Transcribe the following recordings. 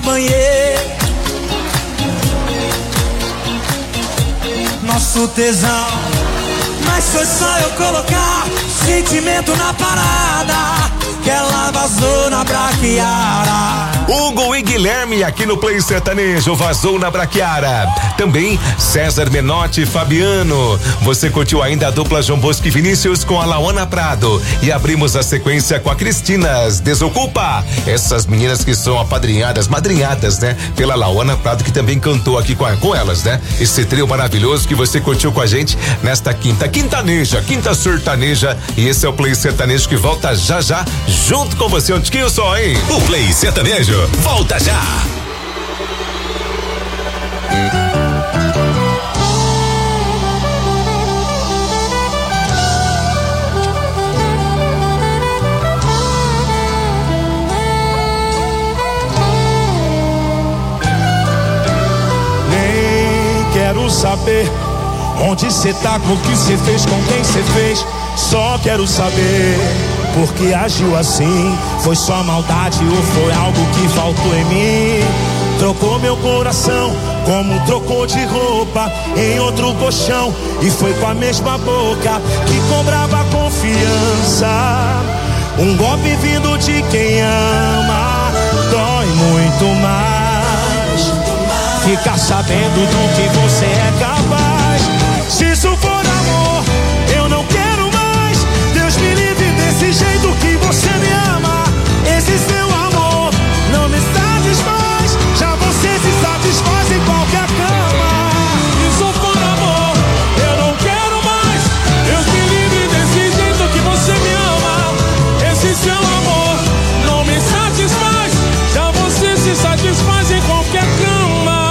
apanhei. Nosso tesão, mas foi só eu colocar sentimento na parada que ela vazou na braquiara. Hugo e Guilherme aqui no Play Sertanejo, vazou na braquiara. Também César Menotti e Fabiano. Você curtiu ainda a dupla João Bosco e Vinícius com a Laona Prado. E abrimos a sequência com a Cristinas, Desocupa. Essas meninas que são apadrinhadas, madrinhadas, né? Pela Laona Prado, que também cantou aqui com elas, né? Esse trio maravilhoso que você curtiu com a gente nesta quinta sertaneja. E esse é o Play Sertanejo que volta já já, junto com você, um tiquinho só, hein? O Play Sertanejo volta já. Nem quero saber onde cê tá, com o que cê fez, com quem cê fez. Só quero saber por que agiu assim. Foi só maldade ou foi algo que faltou em mim? Trocou meu coração como trocou de roupa em outro colchão, e foi com a mesma boca que cobrava confiança. Um golpe vindo de quem ama dói muito mais. Ficar sabendo do que você é capaz. Se isso for amor, eu não quero mais. Deus me livre desse jeito que você me ama. Esse seu amor não me satisfaz. Já você se satisfaz em qualquer cama. Se isso for amor, eu não quero mais. Deus me livre desse jeito que você me ama. Esse seu amor não me satisfaz. Já você se satisfaz em qualquer cama.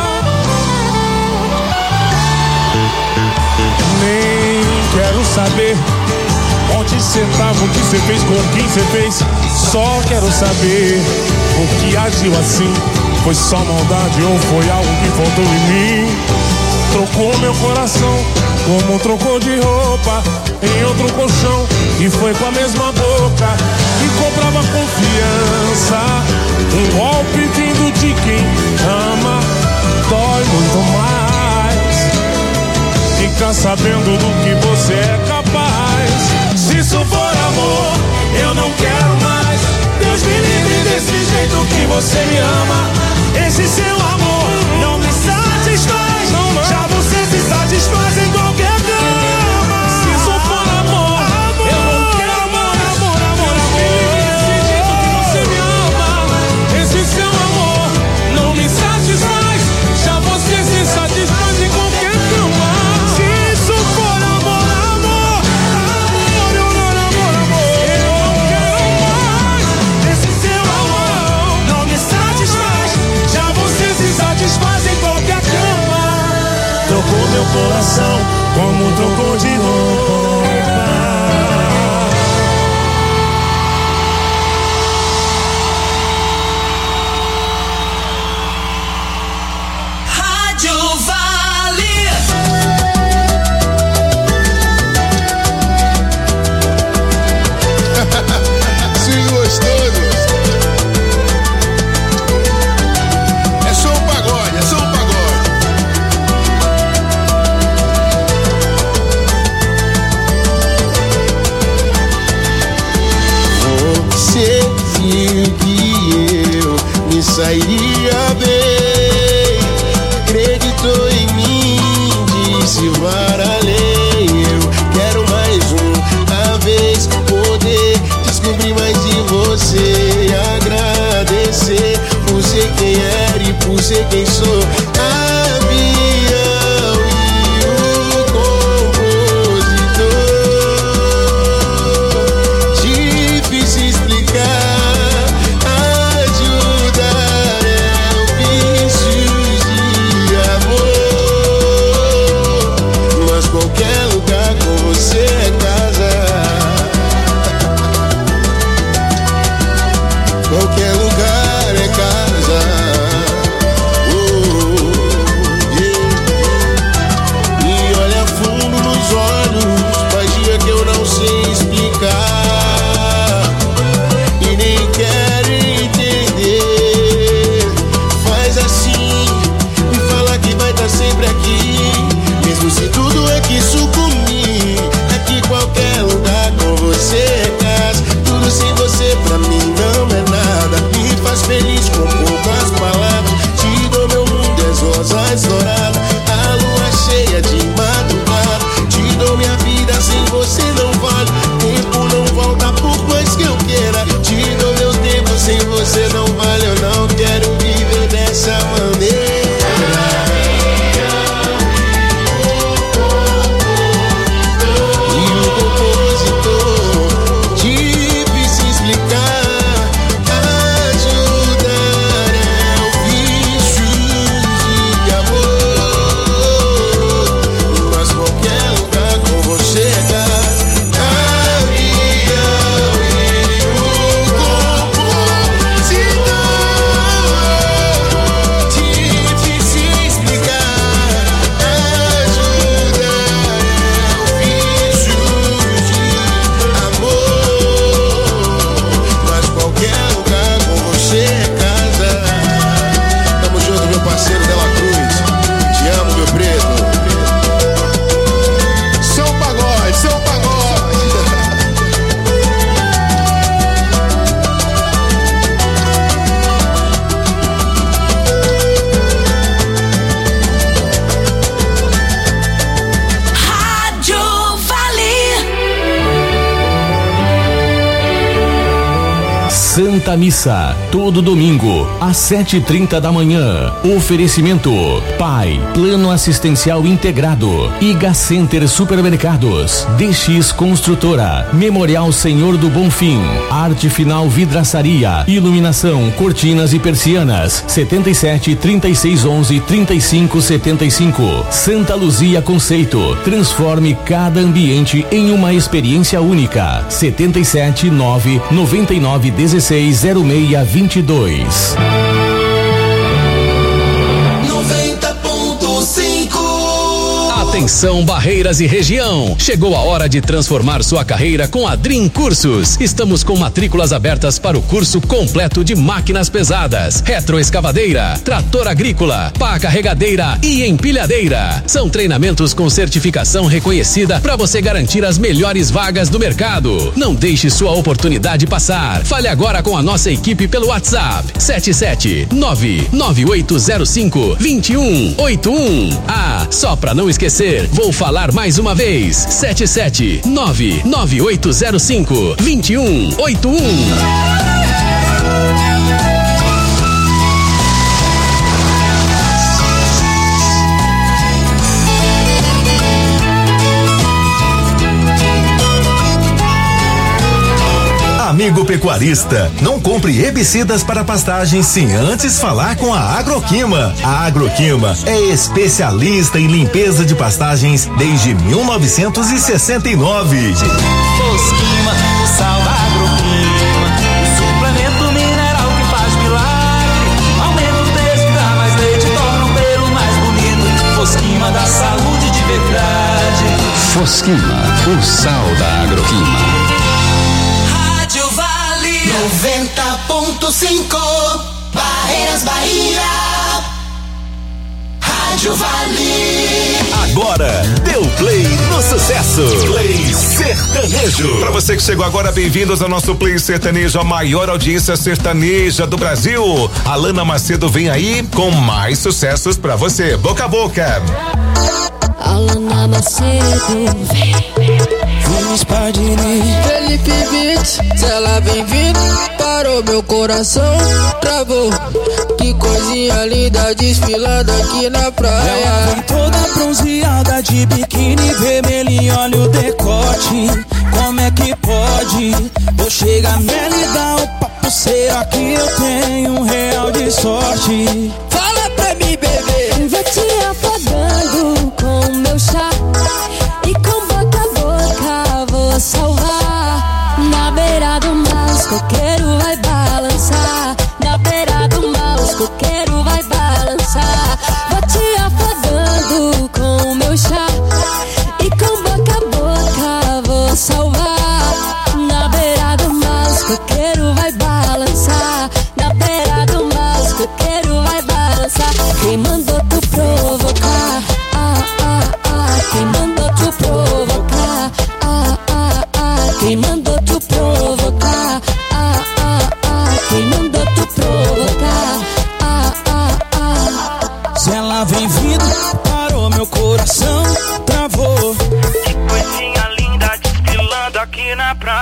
Nem quero saber onde cê tava, o que cê fez, com quem cê fez. Só quero saber o que agiu assim. Foi só maldade ou foi algo que faltou em mim? Trocou meu coração como trocou de roupa em outro colchão, e foi com a mesma boca que cobrava confiança. Um golpe vindo de quem ama dói muito mais. Fica sabendo do que você é capaz. Se isso for amor, eu não quero mais. Deus me livre desse jeito que você me ama. Esse seu amor não me satisfaz. Já você se satisfaz em qualquer cama. Se isso for amor, eu não quero mais. Deus me livre desse jeito que você me ama. Esse seu amor não me satisfaz. Já você se satisfaz em qualquer cama. Trocou meu coração como trocou de roupa. Rádio Vale. Swing gostoso. É só um pagode, é só um pagode. Você viu que eu me sairia bem, acreditou em mim, disse para além. Eu quero mais uma vez poder descobrir mais de você, agradecer por ser quem era e por ser quem sou. Avião e o compositor, difícil explicar, ajudar é o vício de amor. Mas qualquer lugar com você é casa. Qualquer lugar é casa. são poucas palavras. Te dou meu mundo, as rosas douradas, a lua cheia de madrugada. Te dou minha vida, sem você não vale. Tempo não volta por mais que eu queira. Te dou meu tempo, sem você não vale. Eu não quero viver dessa maneira. Santa Missa, todo domingo, às 7h30 da manhã. Oferecimento: Pai, Plano Assistencial Integrado, Iga Center Supermercados, DX Construtora, Memorial Senhor do Bonfim, Arte Final Vidraçaria, Iluminação, Cortinas e Persianas, 77-3611-3575. Santa Luzia Conceito, transforme cada ambiente em uma experiência única. 77-9-99-16-06-22. Atenção, Barreiras e região. Chegou a hora de transformar sua carreira com a Dream Cursos. Estamos com matrículas abertas para o curso completo de máquinas pesadas, retroescavadeira, trator agrícola, pá carregadeira e empilhadeira. São treinamentos com certificação reconhecida para você garantir as melhores vagas do mercado. Não deixe sua oportunidade passar. Fale agora com a nossa equipe pelo WhatsApp 77998052181. Ah, só para não esquecer, vou falar mais uma vez: 77998052181. Amigo pecuarista, não compre herbicidas para pastagens sem antes falar com a Agroquima. A Agroquima é especialista em limpeza de pastagens desde 1969. Fosquima, o sal da Agroquima, o suplemento mineral que faz milagre. Aumenta o texto, dá mais leite, torna o pelo mais bonito. Fosquima dá saúde de verdade. Fosquima, o sal da Agroquima. 90.5 Barreiras Bahia. Rádio Vale. Agora, deu play no sucesso. Play Sertanejo. Pra você que chegou agora, bem-vindos ao nosso Play Sertanejo, a maior audiência sertaneja do Brasil. Alana Macedo vem aí com mais sucessos pra você. Boca a boca. Alana Macedo, Vamos Pardini, Felipe Beats, ela vem vindo, parou meu coração, travou. Que coisinha linda desfilando aqui na praia. Ela vem toda bronzeada de biquíni vermelho e olha o decote. Como é que pode? Vou chegar nela e dar um papo. Será que eu tenho real de sorte? Fala pra mim, bebê. vou te afogando com meu chá. E com boca a boca vou salvar. Na beira do mar os coqueiros vai balançar. Na beira do mar os coqueiros vai balançar. Vou te afogando com meu chá. E com boca a boca vou salvar. Na beira do mar os coqueiros vai balançar. Na beira do mar os coqueiros vai balançar. Quem mandou tu provocar? Quem mandou tu provocar?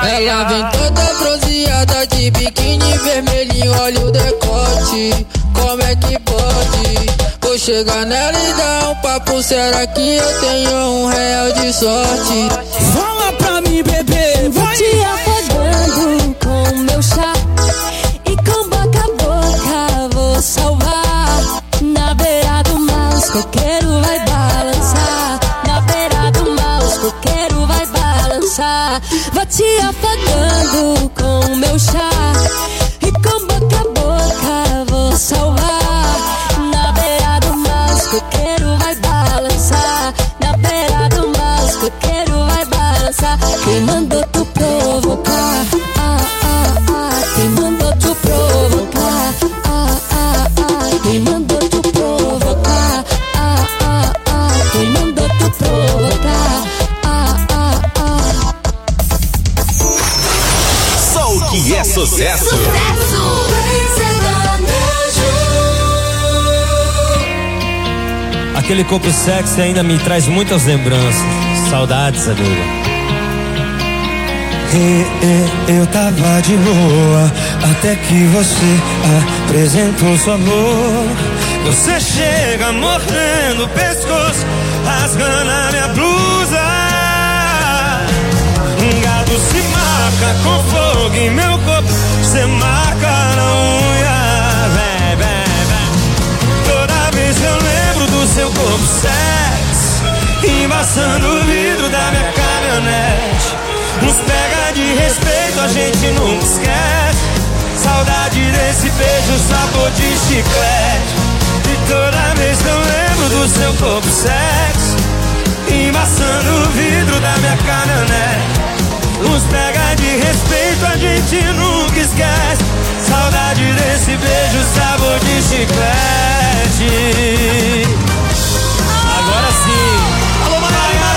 Ela vem toda bronzeada de biquíni vermelhinho, olha o decote. Como é que pode? Vou chegar nela e dar um papo. Será que eu tenho R$1 de sorte? Fala pra mim, bebê, vou vai! Te afogando com meu chá e com boca a boca vou salvar. Na beira do mar os coqueiros vai balançar. Na beira do mar os coqueiros vai balançar. Vou te afogando com meu chá e com boca a boca vou salvar. Na beira do mar os coqueiros vai balançar. Na beira do mar os coqueiros vai balançar. Quem mandou tu provocar? Quem mandou tu provocar? Quem mandou tu provocar? Quem mandou tu provocar? Só o que é sucesso. Aquele corpo sexy ainda me traz muitas lembranças. Saudades, amiga. Eu tava de boa até que você apresentou seu amor. Você chega mordendo o pescoço, rasgando a minha blusa. Um gado se marca com fogo em meu corpo, você marca na unha. Vem, vem, vem. Toda vez eu lembro do seu corpo sexy, embaçando o vidro da minha caminhonete. Nos pega de respeito, a gente nunca esquece. Saudade desse beijo, sabor de chiclete. E toda vez que eu lembro do seu corpo sexy, embaçando o vidro da minha caminhonete. Nos pega de respeito, a gente nunca esquece. Saudade desse beijo, sabor de chiclete. Agora sim. Alô,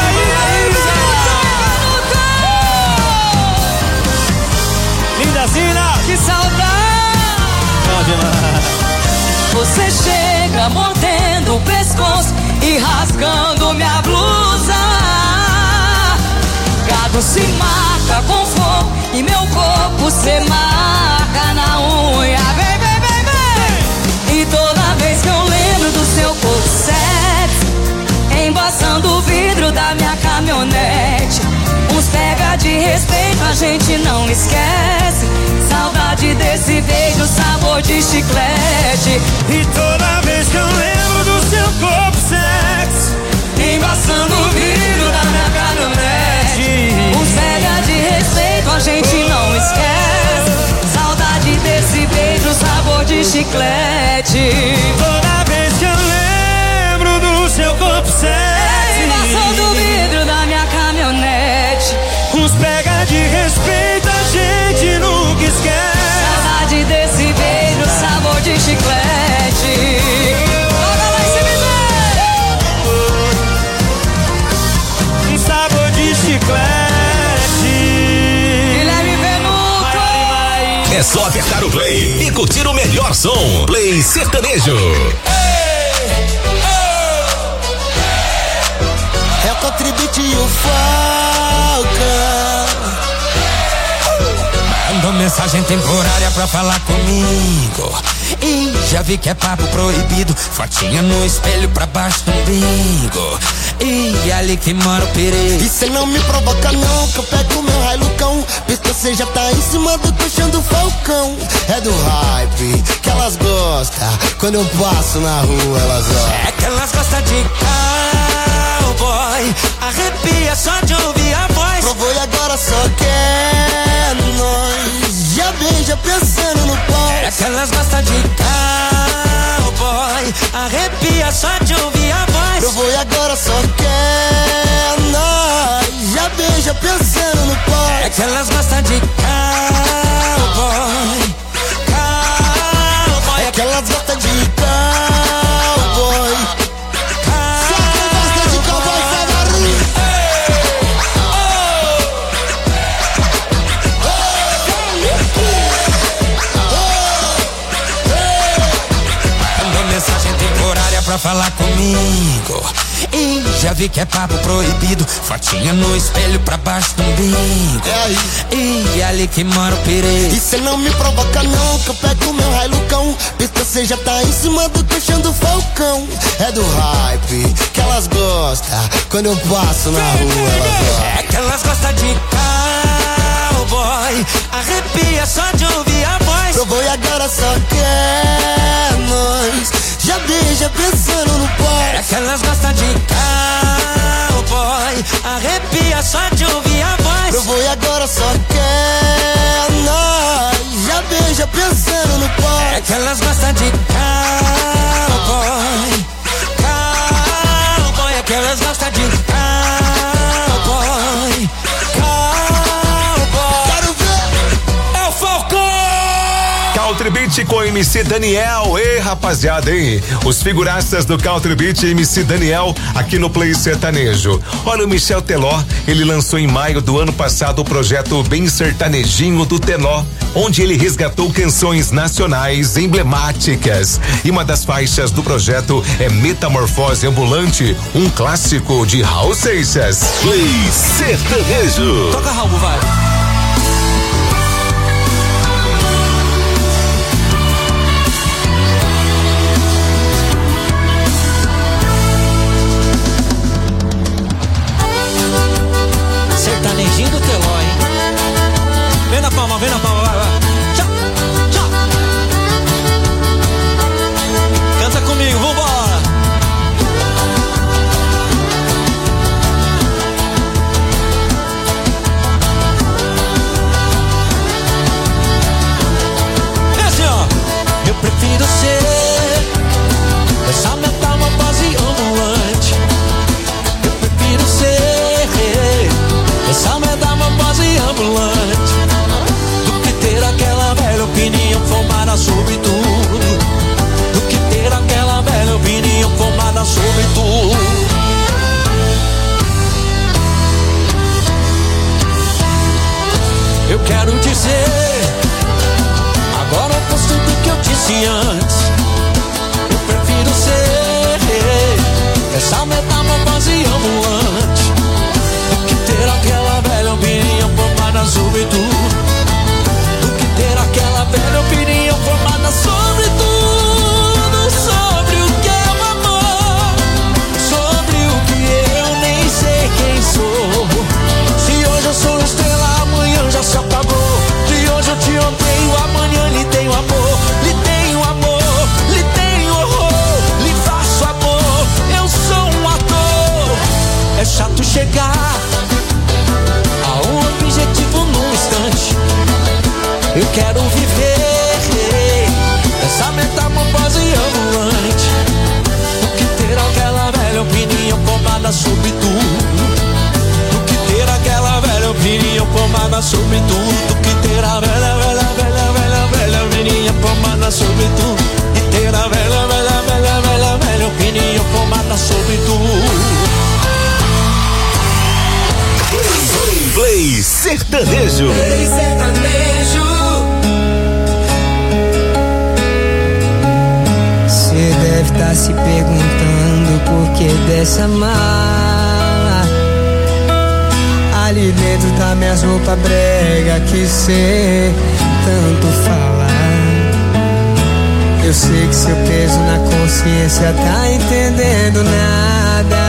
Zina, que saudade! Pode lá. Você chega mordendo o pescoço e rasgando minha blusa. Gado se marca com fogo e meu corpo se marca na unha. Vem, vem, vem, vem! E toda vez que eu lembro do seu corpo sexy, embaçando o vidro da minha caminhonete. Uns pega de respeito, a gente não esquece. Saudade desse beijo, sabor de chiclete. E toda vez que eu lembro do seu corpo sexy, embaçando o vidro da minha caminhonete. Uns pega de respeito, a gente não esquece. Saudade desse beijo, sabor de chiclete. Toda vez que eu lembro do seu corpo sexy, embaçando o vidro da minha caminhonete. Uns pega de respeito, a gente nunca esquece. Saudade desse beijo, sabor de chiclete. Joga lá esse um sabor de chiclete. Guilherme Venuto. É só apertar o play e curtir o melhor som. Play Sertanejo. É o Contribute e o Falcão. Mandou mensagem temporária pra falar comigo. E já vi que é papo proibido. Fotinha no espelho pra baixo do umbigo. E ali que mora o perigo. E cê não me provoca não, que eu pego meu Hilucão. Porque cê já tá em cima do colchão do Falcão. É do hype que elas gostam. Quando eu passo na rua elas olham. É que elas gostam de cowboy. Arrepia só de ouvir a voz. Provou e agora só quer nós. Já beija pensando no pós. É que elas gostam de cowboy. Arrepia só de ouvir a voz. Provou e agora só quer nós. Já beija pensando no pós. É que elas gostam de cowboy. Cowboy. É que elas gostam de cowboy. Se alguém gosta de cowboy, faz barulho. Mandou mensagem temporária pra falar comigo. E já vi que é papo proibido, fotinha no espelho pra baixo do umbigo. É aí. E ali que mora o perigo. E cê não me provoca não, que eu pego meu railucão. Porque cê já tá em cima do colchão do falcão. É do hype que elas gostam. Quando eu passo na rua elas gostam. É que elas gostam de cowboy. Arrepia só de ouvir a voz. Provou e agora só quer nós. Já beija pensando no pós. É que elas gostam de cowboy. Arrepia só de ouvir a voz. Provou e agora só quer nós. Já beija pensando no pós. É que elas gostam de cowboy. Cowboy. É que elas gostam de cowboy. Country Beat com MC Daniel. Ei, rapaziada, hein? Os figuraças do Country Beat e MC Daniel aqui no Play Sertanejo. Olha, o Michel Teló, ele lançou em maio do ano passado o projeto Bem Sertanejinho do Teló, onde ele resgatou canções nacionais emblemáticas. E uma das faixas do projeto é Metamorfose Ambulante, um clássico de Raul Seixas. Play Sertanejo. Toca, Raul, vai. Sertanejinho do Teló, hein? Vem na palma, vai, vai. Tchau, tchau. Canta comigo, vambora. É assim, ó. Eu prefiro ser essa metamorfose ambulante. Eu prefiro ser essa metamorfose ambulante do que ter aquela velha opinião formada sobre tudo. Do que ter aquela velha opinião formada sobre tudo. Eu quero dizer agora o oposto do que eu disse antes. Eu prefiro ser essa metamorfose ambulante ter aquela velha opinião formada sobre tudo. Do que ter aquela velha opinião formada sobre tudo. Sobre o que é o amor. Sobre o que eu nem sei quem sou. Se hoje eu sou estrela, amanhã já se apagou. Se hoje eu te odeio, amanhã lhe tenho amor. Lhe tenho amor, lhe tenho horror. Lhe faço amor, eu sou um ator. É chato chegar a um objetivo num instante. Eu quero viver essa metamorfose ambulante. Do que ter aquela velha opinião formada sobre tudo. Do que ter aquela velha opinião formada sobre tudo. Do que ter a velha opinião formada sobre tudo. E ter a velha opinião formada sobre tudo. Play Sertanejo. Play Sertanejo. Cê deve tá se perguntando por que dessa mala ali dentro das minhas roupas brega que cê tanto fala. Eu sei que seu peso na consciência tá entendendo nada.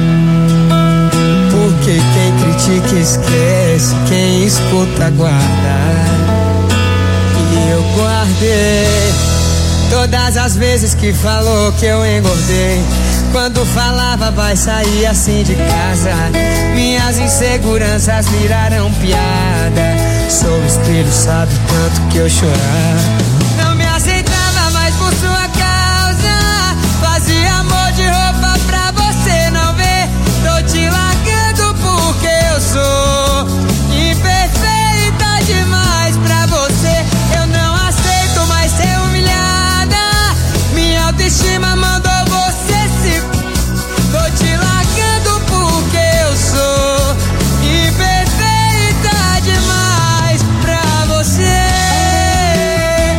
Porque quem critica esquece, quem escuta guarda. E eu guardei todas as vezes que falou que eu engordei. Quando falava vai sair assim de casa, minhas inseguranças viraram piada. Sou espelho, sabe tanto que eu chorava. Não me aceitava mais por sua causa. Fazia amor de roupa pra você não ver. Tô te largando porque eu sou imperfeita demais pra você. Eu não aceito mais ser humilhada. Minha autoestima mandou você se... Tô te largando porque eu sou imperfeita demais pra você.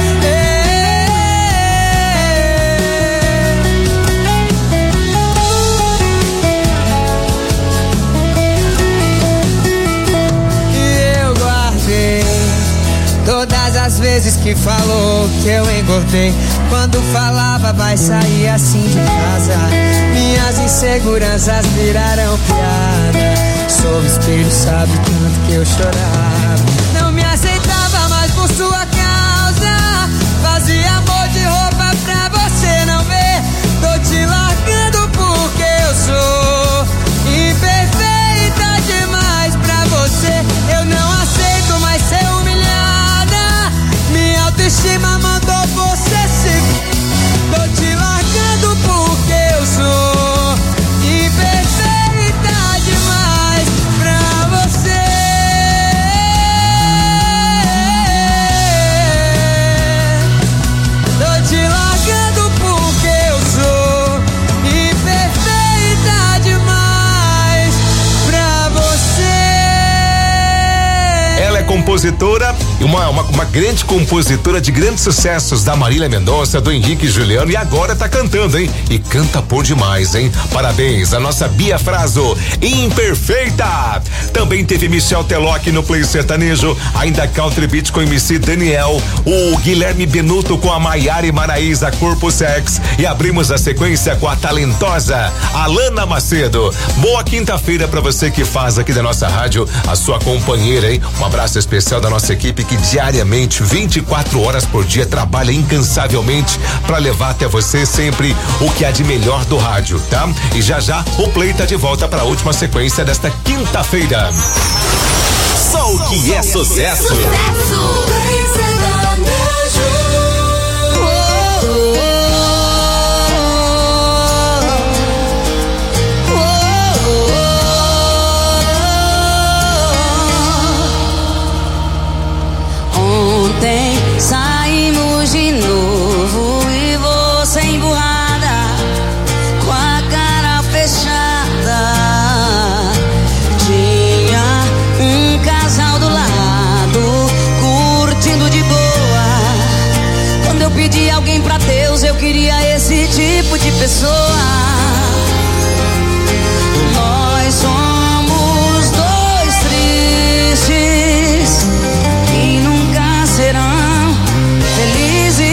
que falou que eu engordei. Quando falava vai sair assim de casa, minhas inseguranças viraram piada. Sou espelho, sabe tanto que eu chorava. Não me aceitava mais por sua causa, fazia amor de roupa pra você não ver. Tô te largando porque eu sou imperfeita demais pra você. Eu não aceito mais ser humilhada, minha autoestima mandou você se... Tô te largando porque eu sou imperfeita demais pra você. Tô te largando porque eu sou imperfeita demais pra você. Ela é compositora, uma grande compositora de grandes sucessos da Marília Mendonça, do Henrique Juliano, e agora tá cantando, hein? E canta por demais, hein? Parabéns a nossa Bia Fraso, imperfeita. Também teve Michel Teló no Play Sertanejo, ainda Country Beat com MC Daniel, o Guilherme Benuto com a Maiara e Maraísa, Corpo Sex, e abrimos a sequência com a talentosa Alana Macedo. Boa quinta-feira pra você que faz aqui da nossa rádio a sua companheira, hein? Um abraço especial da nossa equipe que diariamente, 24 horas por dia, trabalha incansavelmente para levar até você sempre o que há de melhor do rádio, tá? E já já o Play tá de volta para a última sequência desta quinta-feira. Só o que é sucesso. Ontem saímos de novo e você emburrada, com a cara fechada. Tinha um casal do lado, curtindo de boa. Quando eu pedi alguém pra Deus, eu queria esse tipo de pessoa. Nós somos dois tristes que nunca serão felizes.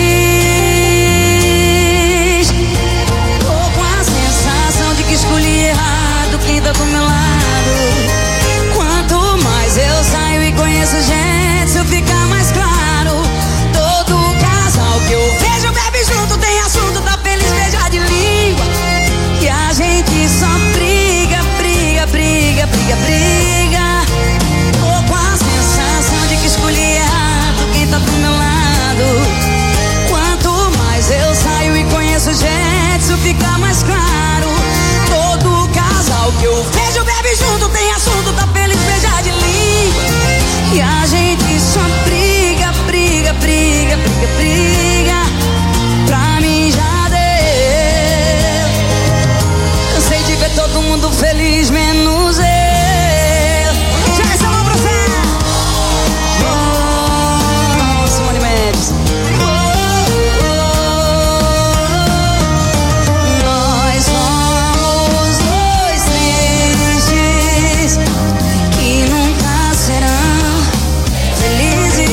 Tô com a sensação de que escolhi errado quem tá do meu lado. Quanto mais eu saio e conheço gente, isso fica mais claro. Todo casal que eu vejo bebe junto, tem assunto, tá feliz, beija de língua. E a gente só briga, briga, briga, briga, briga. Tô com a sensação de que escolhi errado quem tá do meu lado. Quanto mais eu saio e conheço gente, isso fica mais claro. Todo casal que eu vejo bebe junto, tem assunto, tá feliz, beija de língua. E a gente só briga, briga, briga, briga, briga. Pra mim já deu. Cansei de ver todo mundo feliz, menos eu. Já essa mão pra você. Oh, Simone Mendes. Nós somos dois tristes que nunca serão felizes.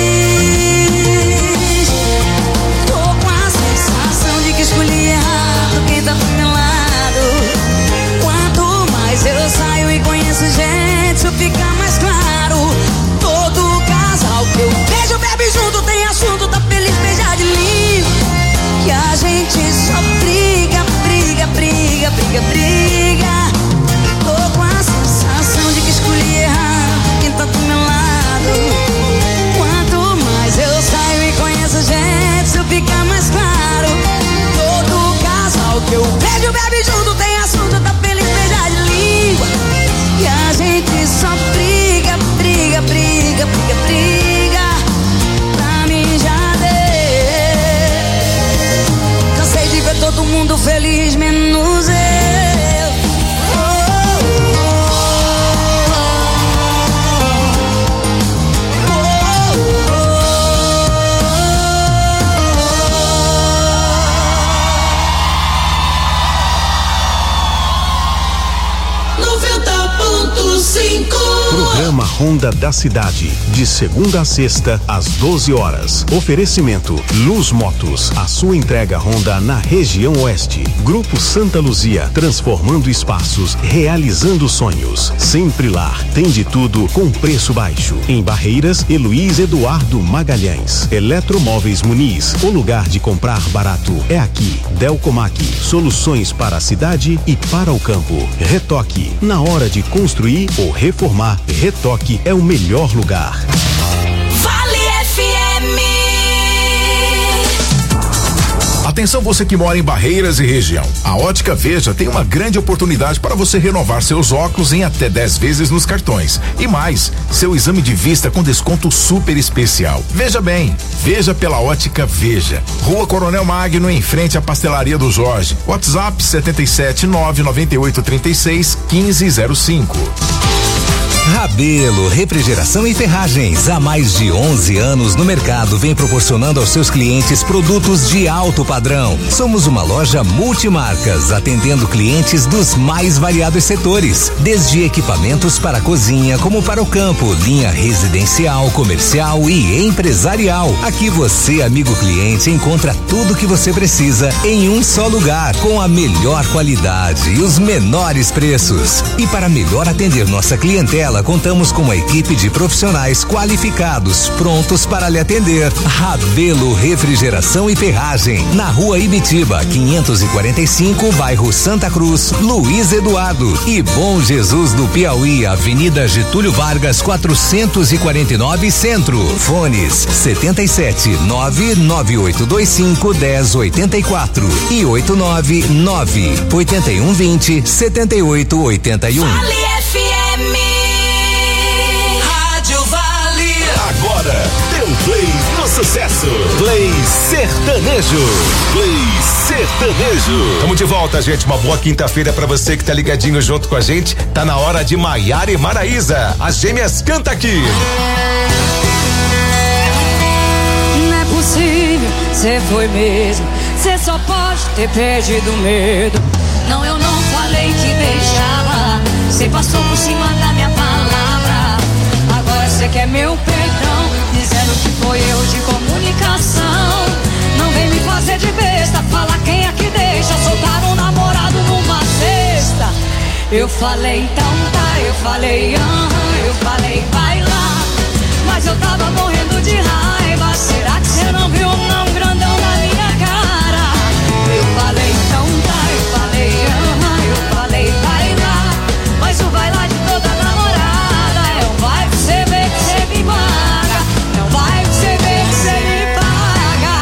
Tô com a sensação de que escolhi errado quem tá do meu lado. Quanto mais eu saio e conheço gente, isso fica mais claro. Todo casal que eu vejo bebe junto, tem assunto, tá feliz, beija de língua. Que a gente só briga, briga, briga, briga, briga. Tô com a sensação de que escolhi errado quem tá do meu lado. Quanto mais eu saio e conheço gente, isso fica mais claro. Todo casal que eu vejo bebe junto, tem assunto, tá feliz, beija de língua. E a gente só briga, briga, briga, briga, briga. Pra mim já deu. Cansei de ver todo mundo feliz, menos eu. Pontos Programa Ronda da Cidade, de segunda a sexta, às 12 horas. Oferecimento Luz Motos, a sua entrega Honda na região oeste. Grupo Santa Luzia, transformando espaços, realizando sonhos. Sempre Lar, tem de tudo com preço baixo. Em Barreiras, Luiz Eduardo Magalhães. Eletromóveis Muniz, o lugar de comprar barato é aqui. Delcomac, soluções para a cidade e para o campo. Retoque, na hora de construir ou reformar, Retoque é o melhor lugar. Vale FM. Atenção você que mora em Barreiras e região. A Ótica Veja tem uma grande oportunidade para você renovar seus óculos em até 10 vezes nos cartões. E mais, seu exame de vista com desconto super especial. Veja bem, veja pela Ótica Veja. Rua Coronel Magno, em frente à Pastelaria do Jorge. WhatsApp 77998361505. Rabelo, refrigeração e ferragens. Há mais de 11 anos no mercado, vem proporcionando aos seus clientes produtos de alto padrão. Somos uma loja multimarcas, atendendo clientes dos mais variados setores, desde equipamentos para a cozinha como para o campo, linha residencial, comercial e empresarial. Aqui você, amigo cliente, encontra tudo o que você precisa em um só lugar, com a melhor qualidade e os menores preços. E para melhor atender nossa clientela, contamos com uma equipe de profissionais qualificados, prontos para lhe atender. Rabelo Refrigeração e Ferragem, na Rua Ibitiba, 545, bairro Santa Cruz, Luiz Eduardo. E Bom Jesus do Piauí, Avenida Getúlio Vargas, 449 Centro. Fones 77 99825 1084 e 899 8120 7881. Vale FM. Agora, deu play no sucesso. Play Sertanejo. Play Sertanejo. Tamo de volta, gente. Uma boa quinta-feira pra você que tá ligadinho junto com a gente. Tá na hora de Maiara e Maraísa. As gêmeas canta aqui. Não é possível, cê foi mesmo. Cê só pode ter perdido o medo. Não, eu não falei que beijava. Cê passou por cima da minha palavra. Agora cê quer meu perdão, dizendo que foi erro de comunicação. Não vem me fazer de besta, fala quem é que deixa soltar um namorado numa sexta. Eu falei então tá, eu falei eu falei vai lá. Mas eu tava morrendo de raiva. Será que cê não viu não grandão na minha cara? Eu falei então tá, eu falei eu falei vai lá. Mas o vai lá de toda namorada é um vai pra cê ver que cê me paga. Não vai pra cê ver que cê me paga.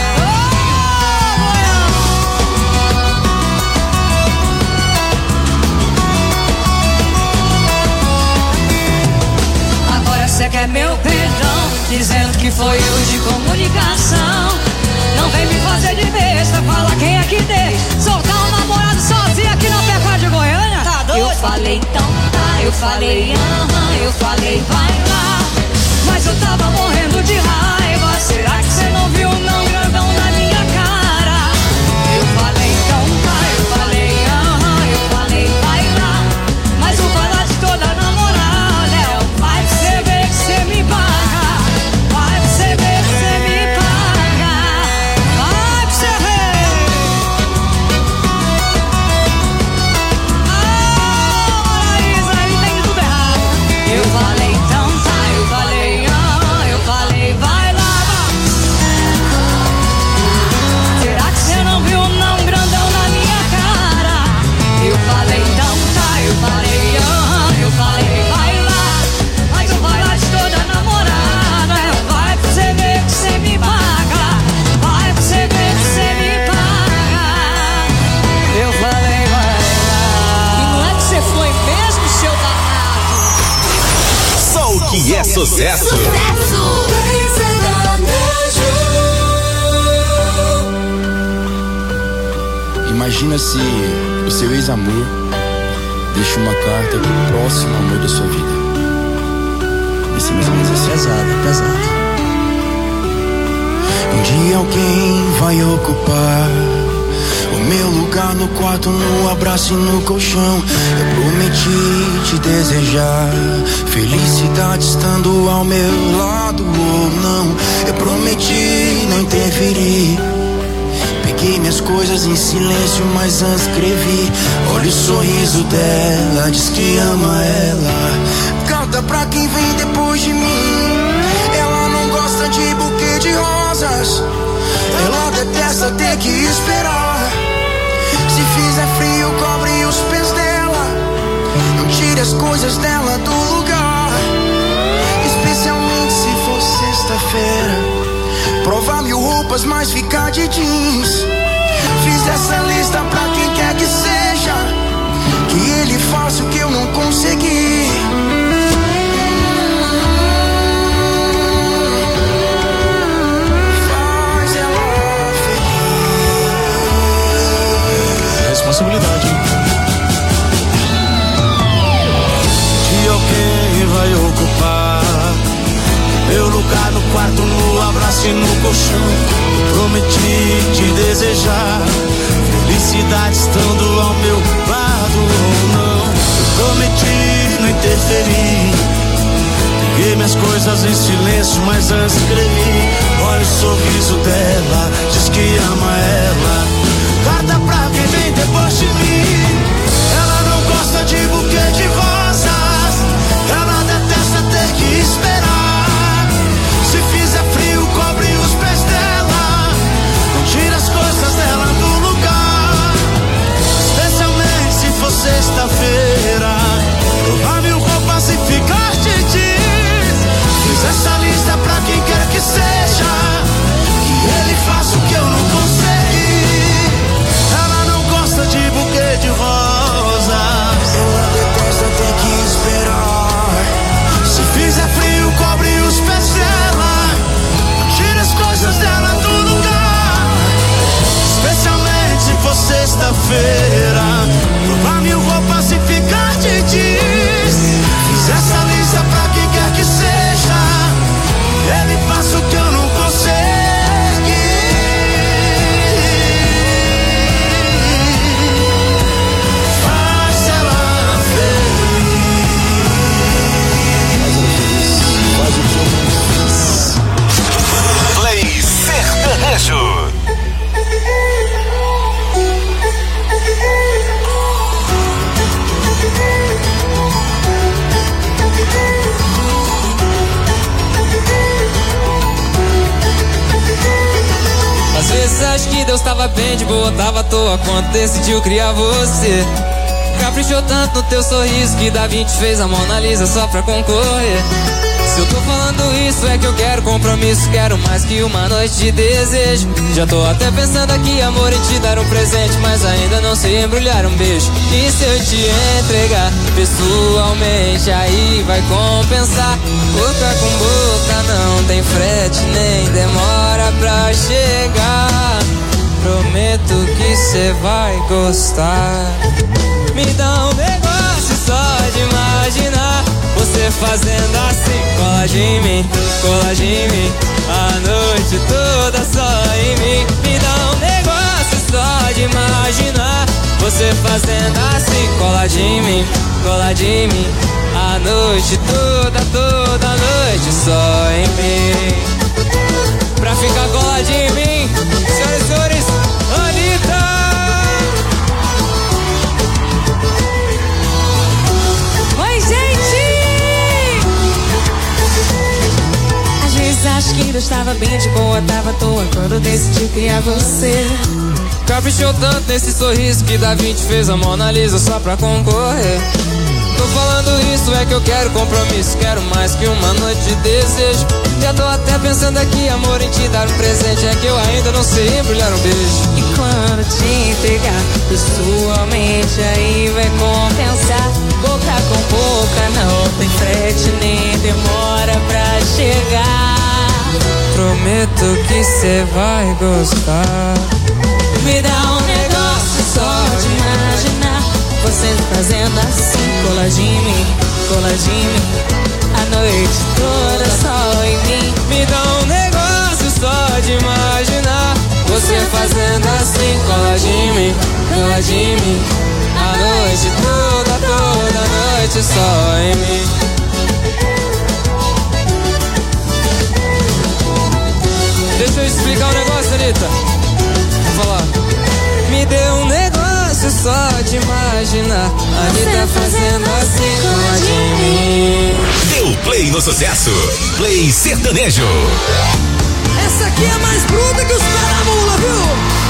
Agora cê quer meu perdão, dizendo que foi erro de comunicação. Não vem me fazer de besta, fala quem é que deixa soltar um namorado sozinho aqui na Pecuária de Goiânia. Tá doido? Eu falei então tá, eu falei eu falei vai lá. Mas eu tava morrendo de raiva. Será que cê não viu não grandão na minha cara? Eu falei então tá, eu falei vai lá. Mas o vai lá de toda namorada é o vai pra cê ver que cê me paga. Vai pra cê ver que cê me paga. Vai pra cê ver. Maraísa, ele tem tudo errado. Eu falei então tá, eu falei vai lá. Será que cê não viu não grandão na minha cara? Eu falei então tá, eu falei vai lá. Mas o vai lá de toda namorada é o vai pra cê ver que cê me paga. Vai pra cê ver que cê me paga. Eu falei vai lá. E não é que cê foi mesmo, seu danado? Só o que é sucesso. Imagina se o seu ex-amor deixa uma carta pro próximo amor da sua vida. Esse mais ou menos assim. Pesado. Um dia alguém vai ocupar o meu lugar lugar no quarto, no abraço e no colchão. Eu prometi te desejar felicidade estando ao meu lado ou não. Eu prometi não interferir. Peguei minhas coisas em silêncio, mas antes escrevi. Olha o sorriso dela, diz que ama ela. Canta pra quem vem depois de mim. Ela não gosta de buquê de rosas. Ela detesta ter que esperar. Se fizer frio, cobre os pés dela. Não tire as coisas dela do lugar. Especialmente se for sexta-feira. Provar 1000 roupas, mas ficar de jeans. Fiz essa lista pra quem quer que seja. Que ele faça o que eu não consegui. Faz ela feliz. Responsabilidade. De alguém vai ocupar meu lugar no quarto, no abraço e no colchão. Prometi te desejar felicidade estando ao meu lado ou não. Eu prometi não interferir. Peguei minhas coisas em silêncio, mas antes escrevi. Olha o sorriso dela, diz que ama ela. Carta pra quem vem depois de mim. Ela não gosta de buquê de rosas. Ela detesta ter que esperar. Se fizer frio, cobre os pés dela. Não tira as coisas dela do lugar. Especialmente se for sexta-feira. Provar 1000 roupas e ficar de jeans. Fiz essa lista pra quem quer que seja. Que ele faça o que eu não consegui. Ela não gosta de buquê de rosas. Ela detesta ter que esperar. Se fizer frio, cobre os pés dela. Tira as coisas dela do lugar. Especialmente se for sexta-feira. Provar 1000 roupas e ficar de jeans. Fiz essa lista pra quem quer que seja. Ele faça o que eu não consegui. Faz ela feliz. Faz o que eu não fiz. Play Sertanejo. Às vezes acho que Deus tava bem de boa, tava à toa quando decidiu criar você. Caprichou tanto no teu sorriso que Da Vinci fez a Mona Lisa só pra concorrer. Se eu tô falando isso é que eu quero compromisso, quero mais que uma noite de desejo. Já tô até pensando aqui, amor, em te dar um presente, mas ainda não sei embrulhar um beijo. E se eu te entregar pessoalmente, aí vai compensar. Boca com boca não tem frete, nem demora pra chegar. Prometo que cê vai gostar. Me dá um negócio só de imaginar você fazendo assim. Cola de mim, a noite toda só em mim. Me dá um negócio só de imaginar você fazendo assim. Cola de mim, a noite toda noite só em mim. Pra ficar coladinho em mim, senhoras e senhores, Anitta! Oi, gente! Às vezes acho que Deus tava bem de boa, tava à toa quando decidiu criar você. Caprichou tanto nesse sorriso que Da Vinci fez a Mona Lisa só pra concorrer. Tô falando isso é que eu quero compromisso, quero mais que uma noite de desejo. Já tô até pensando aqui, amor, em te dar um presente, é que eu ainda não sei embrulhar um beijo. E quando te entregar pessoalmente, aí vai compensar. Boca com boca não tem frete, nem demora pra chegar. Prometo que cê vai gostar. Me dá um negócio só de imaginar você fazendo assim. Cola de mim, a noite toda só em mim. Me dá um negócio só de imaginar você fazendo assim. Cola de mim. A noite toda noite só em mim. Deixa eu explicar um negócio, Anitta. Vou falar. Me deu um negócio só de imaginar a Anitta fazendo assim com a de mim. Deu play no sucesso. Play sertanejo. Essa aqui é mais bruta que os pés da mula, viu?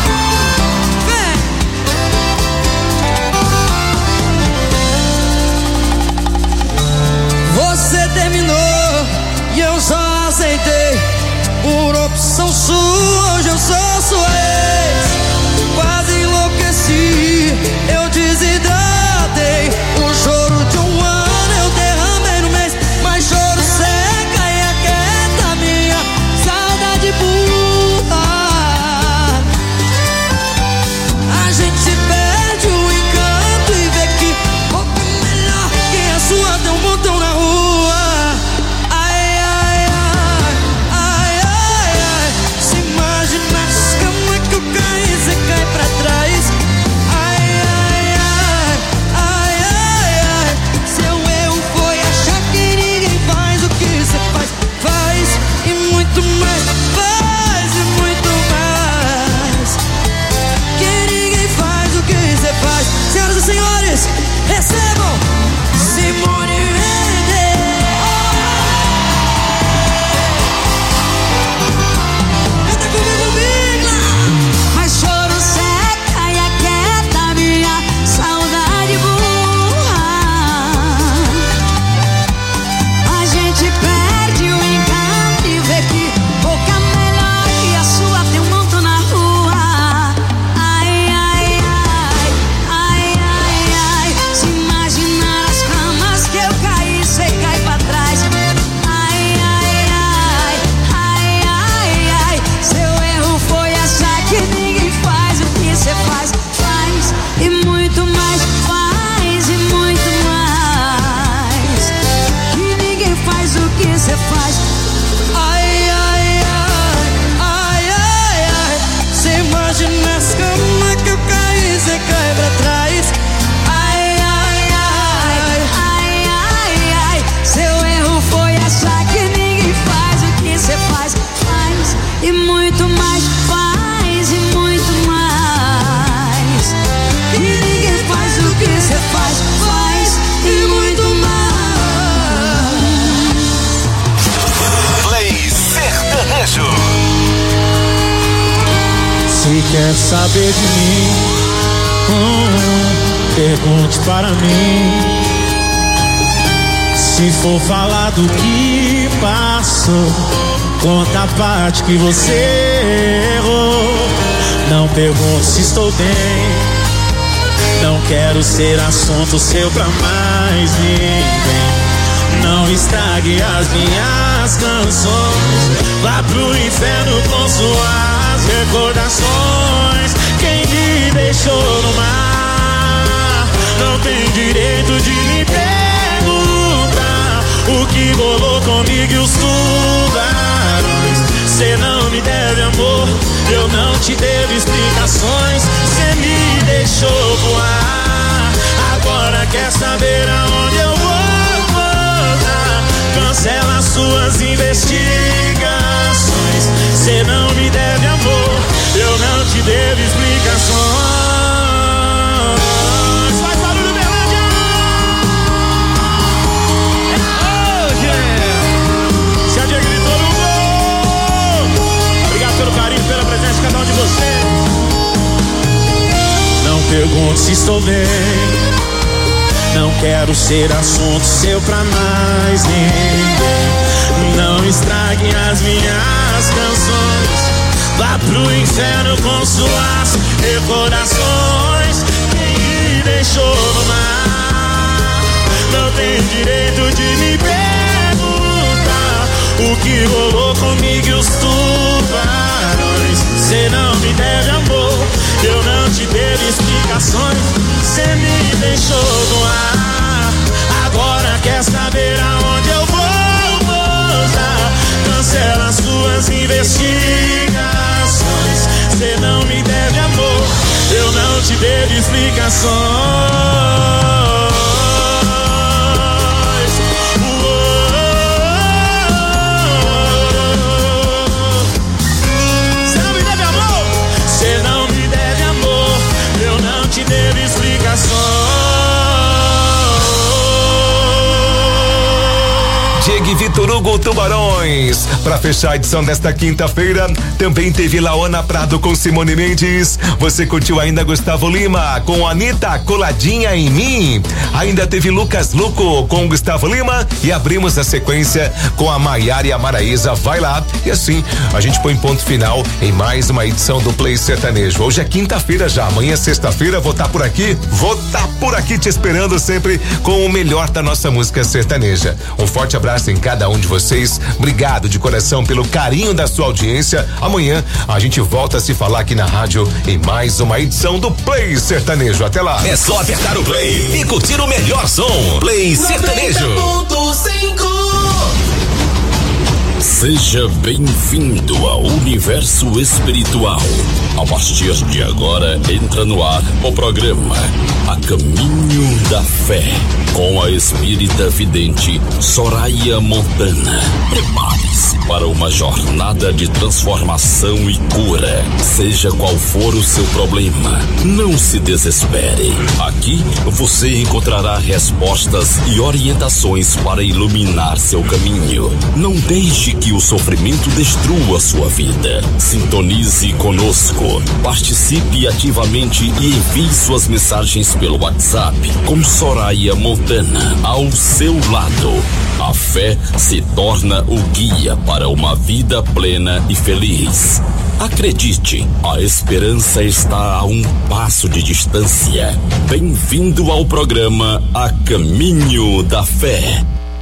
Vem! Você terminou e eu só aceitei. Por opção sua, hoje eu sou sua ex. Quase enlouqueci, eu desidratei. O choro de um ano eu derramei no mês. Mas choro seca e aquieta minha saudade burra. A gente se perde o encanto e vê que pouco melhor que a sua tem um botão na rua. Ai, ai, ai, ai, ai, ai. Se imagina as camas que eu caí, você cai pra trás. Ai, ai, ai, ai, ai, ai. Seu erro foi achar que ninguém faz o que você faz. Faz e muito mais. Faz e muito mais. Que ninguém faz o que você faz. Senhoras e senhores, recebam Simone Mendes. Canta comigo, Bigla. Mas choro seca e aquieta minha saudade burra. A gente perde o encanto e vê que boca melhor que a sua tem um monte na rua. Ai, ai, ai, ai, ai, ai. Se imaginar as camas que eu caí, cê cai pra trás. Ai, ai, ai, ai, ai, ai. Seu erro foi achar que ninguém faz o que cê faz. Faz e muito mais. Faz e muito mais. Que ninguém faz o que cê faz. Ai, ai, ai, ai, ai, ai. Cê imagina as camas que eu caí, cê cai pra trás. Ai, ai, ai, Ai, ai, ai. Seu erro foi achar que ninguém faz o que cê faz. Faz e muito mais. Faz e muito mais. Que ninguém faz o que cê faz. Faz e muito mais. Play sertanejo. Se quer saber de mim, pergunte para mim. Se for falar do que passou, conta a parte que você errou. Não pergunte se estou bem, não quero ser assunto seu pra mais ninguém. Não estrague as minhas canções, vá pro inferno com suas recordações. Quem me deixou no mar não tem direito de me perguntar o que rolou comigo e os tubarões. Cê não me deve amor, eu não te devo explicações. Cê me deixou voar, agora quer saber aonde eu vou voltar. Cancela suas investigações. Cê não me deve amor, eu não te devo explicações. Faz barulho, Berlândia! Oh, yeah! Se a Diego gritou no gol! Obrigado pelo carinho, pela presença de cada um de vocês. Não pergunte se estou bem, não quero ser assunto seu pra mais ninguém. Não estrague as minhas canções, vá pro inferno com suas recordações. Quem me deixou no mar não tem direito de me perguntar o que rolou comigo e os tubarões. Cê não me deve amor, eu não te devo explicações. Cê me deixou no ar, agora quer saber aonde eu vou voltar. Cancela suas investigações. Cê não me deve amor, eu não te te dei explicações. Você não me deve amor, você não me deve amor, eu não te devo explicações. Diego e Vitor Hugo Tubarões. Pra fechar a edição desta quinta-feira, também teve Laona Prado com Simone Mendes. Você curtiu ainda Gustavo Lima com Anitta, Coladinha em Mim. Ainda teve Lucas Luco com Gustavo Lima e abrimos a sequência com a Maiara e a Maraísa, Vai Lá. E assim, a gente põe ponto final em mais uma edição do Play Sertanejo. Hoje é quinta-feira já, amanhã é sexta-feira, vou estar por aqui te esperando sempre com o melhor da nossa música sertaneja. Um forte abraço em cada um de vocês. Obrigado de coração pelo carinho da sua audiência. Amanhã a gente volta a se falar aqui na rádio em mais uma edição do Play Sertanejo. Até lá. É só apertar o play e curtir o melhor som. Play Sertanejo. 90.5. Seja bem-vindo ao universo espiritual. A partir de agora entra no ar o programa A Caminho da Fé, com a espírita vidente Soraya Montana. Prepare-se para uma jornada de transformação e cura. Seja qual for o seu problema, não se desespere. Aqui você encontrará respostas e orientações para iluminar seu caminho. Não deixe que o sofrimento destrua sua vida. Sintonize conosco. Participe ativamente e envie suas mensagens pelo WhatsApp com Soraya Montana ao seu lado. A fé se torna o guia para uma vida plena e feliz. Acredite, a esperança está a um passo de distância. Bem-vindo ao programa A Caminho da Fé.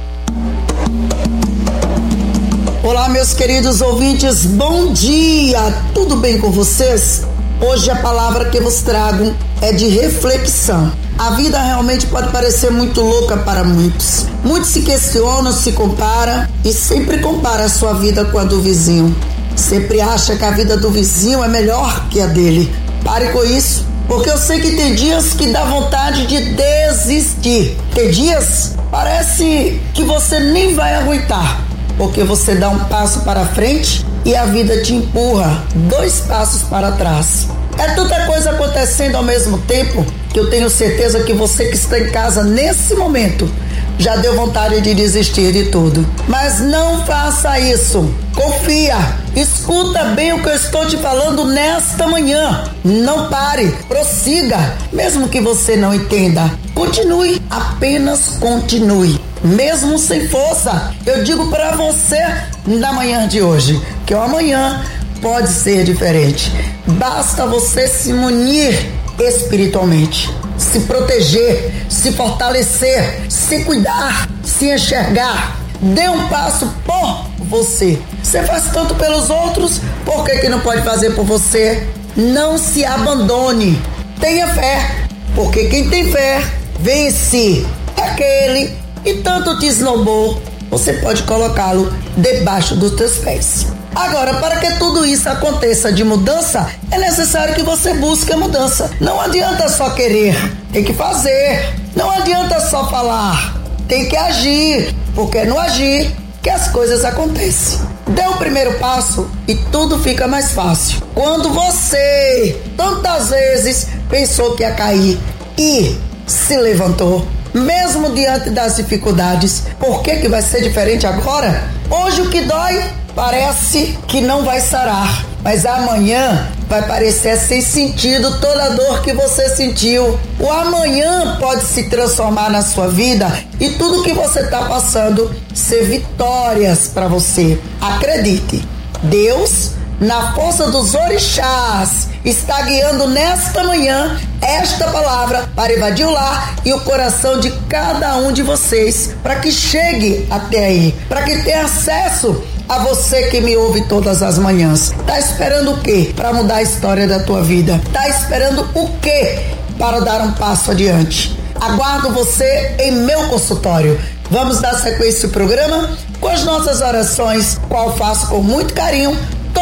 Olá, meus queridos ouvintes, bom dia! Tudo bem com vocês? Hoje a palavra que eu vos trago é de reflexão. A vida realmente pode parecer muito louca para muitos. Muitos se questionam, se comparam e sempre compara a sua vida com a do vizinho. Sempre acha que a vida do vizinho é melhor que a dele. Pare com isso, porque eu sei que tem dias que dá vontade de desistir. Tem dias, parece que você nem vai aguentar, porque você dá um passo para frente e a vida te empurra 2 passos para trás. É tanta coisa acontecendo ao mesmo tempo que eu tenho certeza que você que está em casa nesse momento já deu vontade de desistir de tudo. Mas não faça isso. Confia. Escuta bem o que eu estou te falando nesta manhã. Não pare. Prossiga. Mesmo que você não entenda, continue. Apenas continue. Mesmo sem força, eu digo para você na manhã de hoje que o amanhã pode ser diferente. Basta você se munir espiritualmente, se proteger, se fortalecer, se cuidar, se enxergar. Dê um passo por você. Você faz tanto pelos outros, por que não pode fazer por você? Não se abandone. Tenha fé, porque quem tem fé vence. Aquele e tanto te esnobou, você pode colocá-lo debaixo dos teus pés. Agora, para que tudo isso aconteça de mudança, é necessário que você busque a mudança. Não adianta só querer, tem que fazer. Não adianta só falar, tem que agir, porque é no agir que as coisas acontecem. Dê o primeiro passo e tudo fica mais fácil. Quando você tantas vezes pensou que ia cair e se levantou, mesmo diante das dificuldades, por que vai ser diferente agora? Hoje o que dói parece que não vai sarar, mas amanhã vai parecer sem sentido toda a dor que você sentiu. O amanhã pode se transformar na sua vida e tudo que você está passando ser vitórias para você. Acredite, Deus, na força dos orixás, está guiando nesta manhã esta palavra para invadir o lar e o coração de cada um de vocês, para que chegue até aí, para que tenha acesso a você que me ouve todas as manhãs. Tá esperando o quê para mudar a história da tua vida? Tá esperando o quê para dar um passo adiante? Aguardo você em meu consultório. Vamos dar sequência ao programa com as nossas orações, qual faço com muito carinho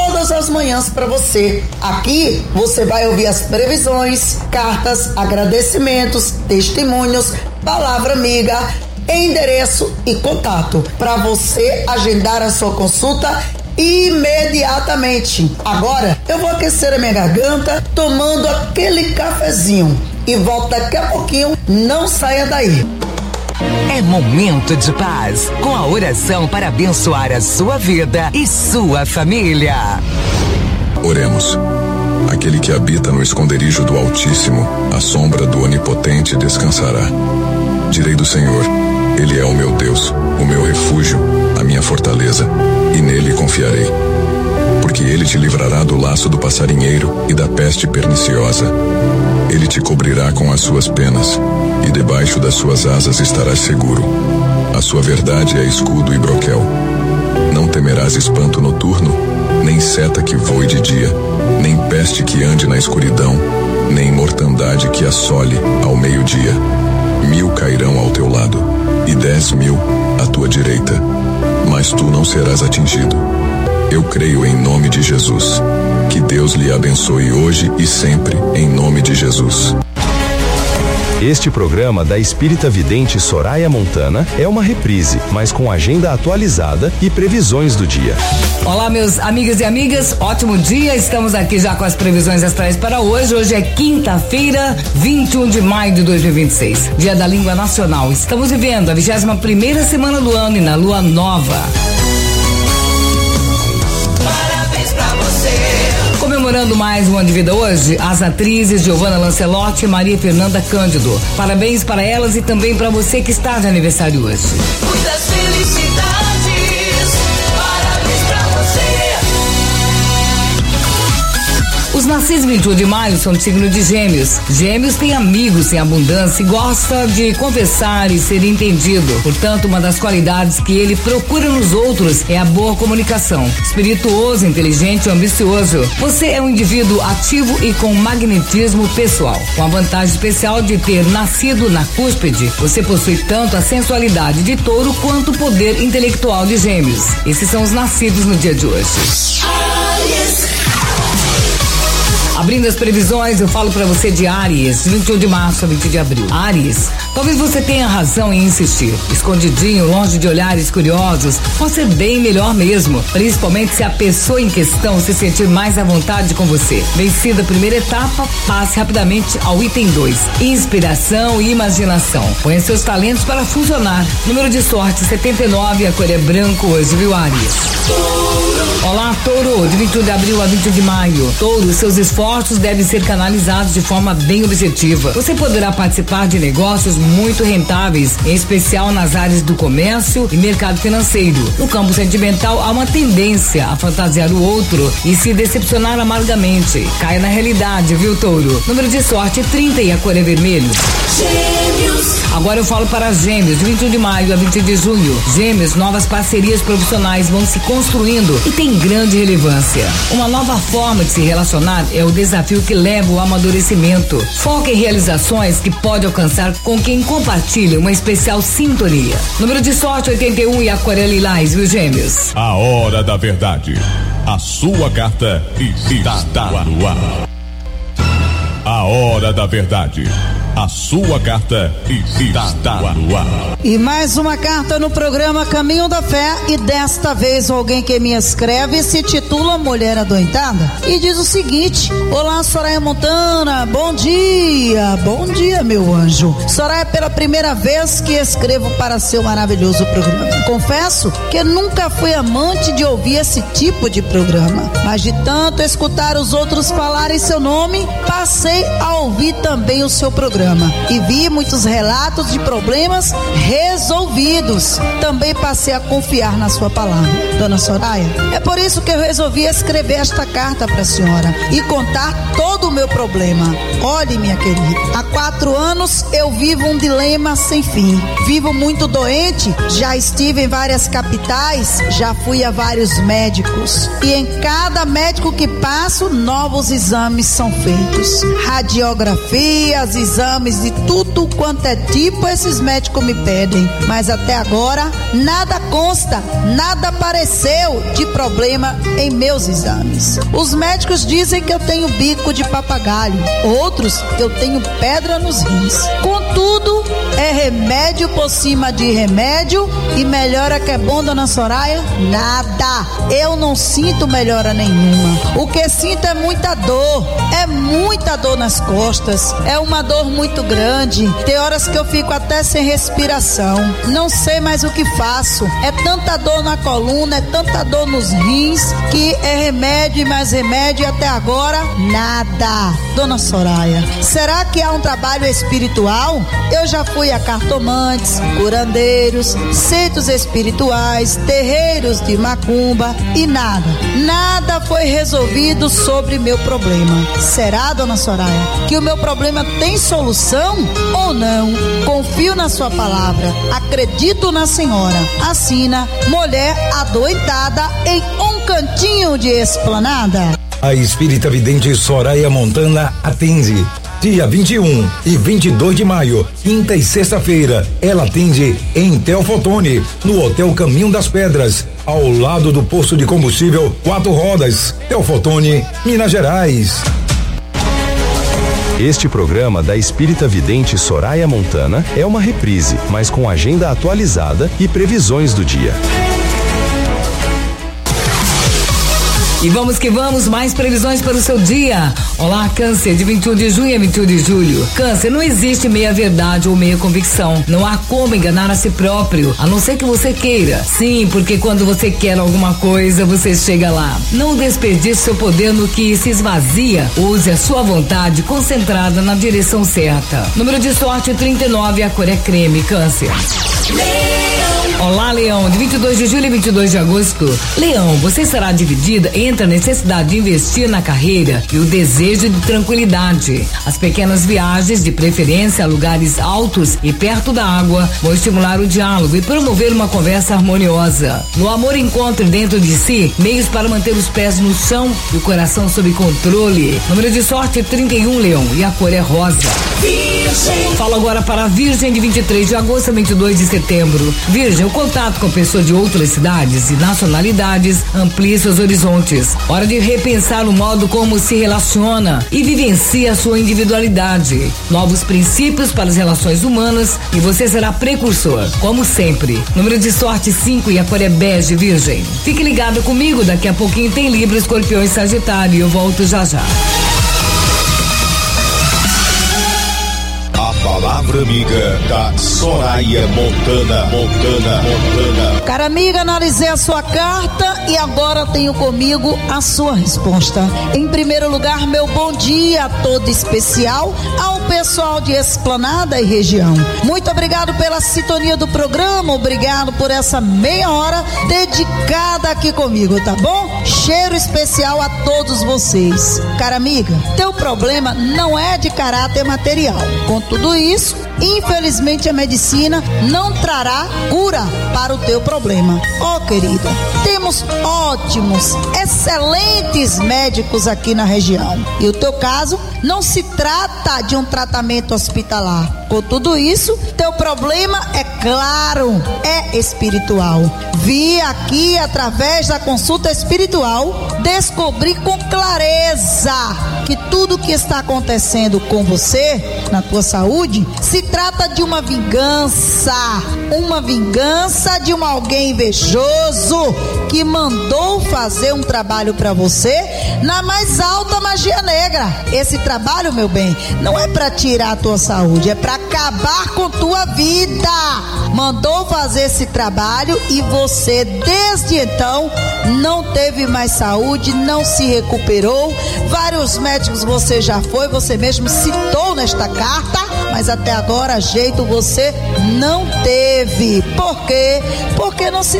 todas as manhãs para você. Aqui você vai ouvir as previsões, cartas, agradecimentos, testemunhos, palavra amiga, endereço e contato para você agendar a sua consulta imediatamente. Agora eu vou aquecer a minha garganta tomando aquele cafezinho e volto daqui a pouquinho. Não saia daí. É momento de paz, com a oração para abençoar a sua vida e sua família. Oremos. Aquele que habita no esconderijo do Altíssimo, à sombra do Onipotente descansará. Direi do Senhor, Ele é o meu Deus, o meu refúgio, a minha fortaleza, e nele confiarei. Porque Ele te livrará do laço do passarinheiro e da peste perniciosa. Ele te cobrirá com as suas penas, e debaixo das suas asas estarás seguro. A sua verdade é escudo e broquel. Não temerás espanto noturno, nem seta que voe de dia, nem peste que ande na escuridão, nem mortandade que assole ao meio-dia. 1.000 cairão ao teu lado, e 10.000 à tua direita, mas tu não serás atingido. Eu creio em nome de Jesus. Que Deus lhe abençoe hoje e sempre, em nome de Jesus. Este programa da espírita vidente Soraya Montana é uma reprise, mas com agenda atualizada e previsões do dia. Olá, meus amigos e amigas, ótimo dia, estamos aqui já com as previsões astrais para hoje. Hoje é quinta-feira, 21 de maio de 2026, dia da língua nacional. Estamos vivendo a 21ª semana do ano e na lua nova. Comemorando mais um ano de vida hoje, as atrizes Giovanna Lancelotti e Maria Fernanda Cândido. Parabéns para elas e também para você que está de aniversário hoje. Muitas felicidades, parabéns pra você. Os nascidos 21 de maio são do signo de Gêmeos. Gêmeos tem amigos em abundância e gosta de conversar e ser entendido. Portanto, uma das qualidades que ele procura nos outros é a boa comunicação. Espirituoso, inteligente e ambicioso. Você é um indivíduo ativo e com magnetismo pessoal. Com a vantagem especial de ter nascido na cúspide, você possui tanto a sensualidade de Touro quanto o poder intelectual de Gêmeos. Esses são os nascidos no dia de hoje. Abrindo as previsões, eu falo pra você de Áries, 21 de março a 20 de abril. Áries, talvez você tenha razão em insistir. Escondidinho, longe de olhares curiosos, pode ser bem melhor mesmo, principalmente se a pessoa em questão se sentir mais à vontade com você. Vencida a primeira etapa, passe rapidamente ao item 2, inspiração e imaginação. Ponha seus talentos para funcionar. Número de sorte 79, a cor é branco hoje, viu, Áries? Olá, Touro, de 21 de abril a 20 de maio. Touro, seus esforços devem ser canalizados de forma bem objetiva. Você poderá participar de negócios muito rentáveis, em especial nas áreas do comércio e mercado financeiro. No campo sentimental, há uma tendência a fantasiar o outro e se decepcionar amargamente. Caia na realidade, viu, Touro? Número de sorte 30 e a cor é vermelho. Gêmeos. Agora eu falo para Gêmeos, de 21 de maio a 20 de junho. Gêmeos, novas parcerias profissionais vão se construindo e tem grande relevância. Uma nova forma de se relacionar é o desafio que leva ao amadurecimento. Foca em realizações que pode alcançar com quem compartilha uma especial sintonia. Número de sorte 81 e a cor é lilás, viu, Gêmeos? A hora da verdade. A sua carta está no ar. A hora da verdade. A sua carta está no ar. E mais uma carta no programa Caminho da Fé, e desta vez alguém que me escreve se titula Mulher Adoentada e diz o seguinte: olá, Soraya Montana, bom dia meu anjo. Soraya, pela primeira vez que escrevo para seu maravilhoso programa. Confesso que nunca fui amante de ouvir esse tipo de programa, mas de tanto escutar os outros falarem seu nome, passei a ouvir também o seu programa e vi muitos relatos de problemas resolvidos. Também passei a confiar na sua palavra, dona Soraya. É por isso que eu resolvi escrever esta carta para a senhora e contar todo o meu problema. Olhe, minha querida, há 4 anos eu vivo um dilema sem fim. Vivo muito doente, já estive em várias capitais, já fui a vários médicos e em cada médico que passo, novos exames são feitos. Radiografias, exames exames de tudo quanto é tipo esses médicos me pedem, mas até agora nada consta, nada apareceu de problema em meus exames. Os médicos dizem que eu tenho bico de papagaio, outros que eu tenho pedra nos rins. Contudo, é remédio por cima de remédio e melhora que é bom, dona Soraya? Nada. Eu não sinto melhora nenhuma. O que sinto é muita dor nas costas, é uma dor muito grande. Tem horas que eu fico até sem respiração, não sei mais o que faço. É tanta dor na coluna, é tanta dor nos rins, que é remédio e mais remédio e até agora nada. Dona Soraya, será que há um trabalho espiritual? Eu já fui a cartomantes, curandeiros, centros espirituais, terreiros de macumba e nada foi resolvido sobre meu problema. Será, dona Soraya, que o meu problema tem solução ou não? Confio na sua palavra, acredito na senhora. Assina mulher adoentada em um cantinho de esplanada. A espírita vidente Soraya Montana atende. Dia 21 e 22 de maio, quinta e sexta-feira, ela atende em Teofotone, no Hotel Caminho das Pedras, ao lado do posto de combustível 4 Rodas, Teofotone, Minas Gerais. Este programa da espírita vidente Soraya Montana é uma reprise, mas com agenda atualizada e previsões do dia. E vamos que vamos, mais previsões para o seu dia. Olá, Câncer, de 21 de junho a 21 de julho. Câncer, não existe meia verdade ou meia convicção. Não há como enganar a si próprio, a não ser que você queira. Sim, porque quando você quer alguma coisa, você chega lá. Não desperdice seu poder no que se esvazia. Use a sua vontade concentrada na direção certa. Número de sorte 39, a cor é creme, Câncer. Olá, Leão, de 22 de julho e 22 de agosto. Leão, você será dividida entre a necessidade de investir na carreira e o desejo de tranquilidade. As pequenas viagens, de preferência a lugares altos e perto da água, vão estimular o diálogo e promover uma conversa harmoniosa. No amor, encontre dentro de si meios para manter os pés no chão e o coração sob controle. Número de sorte 31, Leão, e a cor é rosa. Virgem. Falo agora para a Virgem, de 23 de agosto a 22 de setembro. Virgem, o contato com pessoas de outras cidades e nacionalidades amplia seus horizontes. Hora de repensar o modo como se relaciona e vivencia a sua individualidade. Novos princípios para as relações humanas e você será precursor, como sempre. Número de sorte 5 e a cor é bege, Virgem. Fique ligado comigo, daqui a pouquinho tem Libra, Escorpião e Sagitário. Eu volto já já. Palavra amiga da Soraya Montana. Cara amiga, analisei a sua carta e agora tenho comigo a sua resposta. Em primeiro lugar, meu bom dia todo especial ao pessoal de Esplanada e região. Muito obrigado pela sintonia do programa, obrigado por essa meia hora dedicada aqui comigo, tá bom? Cheiro especial a todos vocês. Cara amiga, teu problema não é de caráter material. Com tudo isso, infelizmente a medicina não trará cura para o teu problema. Querida, temos ótimos, excelentes médicos aqui na região. E o teu caso não se trata de um tratamento hospitalar. Com tudo isso, teu problema é claro, é espiritual. Vi aqui, através da consulta espiritual, descobri com clareza que tudo que está acontecendo com você, na tua saúde, se trata de uma vingança de um alguém invejoso que mandou fazer um trabalho para você na mais alta magia negra. Esse trabalho, meu bem, não é para tirar a tua saúde, é para acabar com tua vida. Mandou fazer esse trabalho e você, desde então, não teve mais saúde, não se recuperou. Vários médicos você já foi, você mesmo citou nesta carta, mas até agora jeito você não teve. Por quê? Porque não se